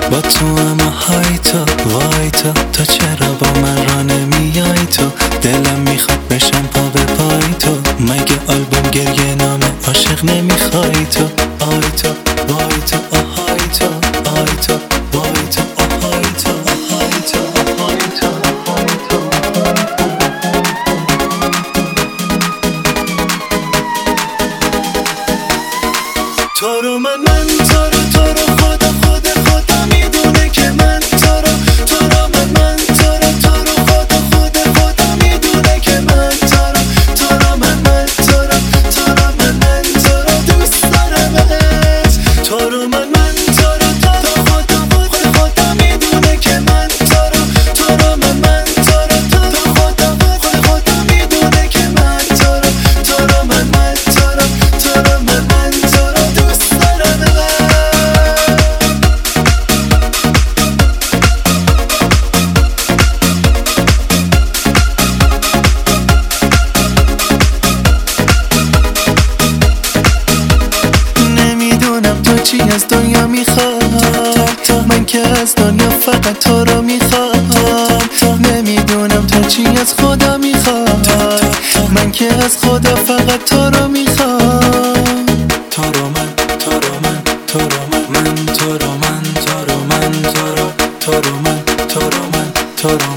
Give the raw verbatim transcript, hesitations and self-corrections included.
با تو اما های تو وای تو تو چرا با من را نمیای تو دلم میخواد بشم پا به پای تو مگه آلبوم گریه نامه عاشق نمیخوای تو آی تو وای تو آهای تو آی تو وای تو آهای تو آهای تو آهای تو آهای تو تو رو من من تو رو تو رو خدا خدا خدا میدونه که من تو رو تو رو من من تو رو تو رو خدا خدا خدا میدونه که من تو رو تو رو من من تو رو تو رو من من تو رو دوست دارمت تو رو من من تو رو تو رو خدا خدا خدا میدونه که من تو رو تو رو من من تو رو تو رو خدا خدا خدا میدونه که من تو رو تو رو من من تو رو تو رو من من تو رو دوست دارمت نمیدونم تو چی از دنیا میخواد من که از دنیا فقط تو رو میخوام نمیدونم تو چی از خدا میخواد من که از خدا فقط تو رو میخوام تو رو من تو رو من تو رو من من تو رو من تو رو من تو رو تو رو من تو رو من تو رو